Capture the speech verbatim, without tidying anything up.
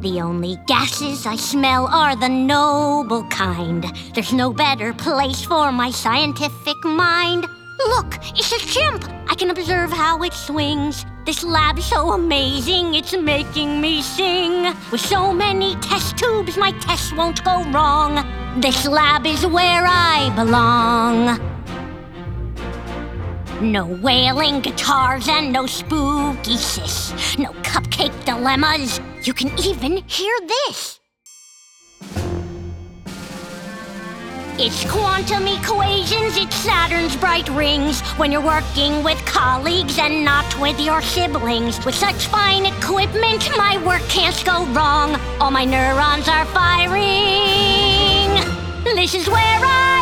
The only gases I smell are the noble kind. There's no better place for my scientific mind. Look, it's a chimp! I can observe how it swings. This lab's so amazing, it's making me sing. With so many test tubes, my tests won't go wrong. This lab is where I belong. No wailing guitars and no spooky sis. No cupcake dilemmas. You can even hear this. It's quantum equations, it's Saturn's bright rings. When you're working with colleagues and not with your siblings. With such fine equipment, my work can't go wrong. All my neurons are firing. This is where I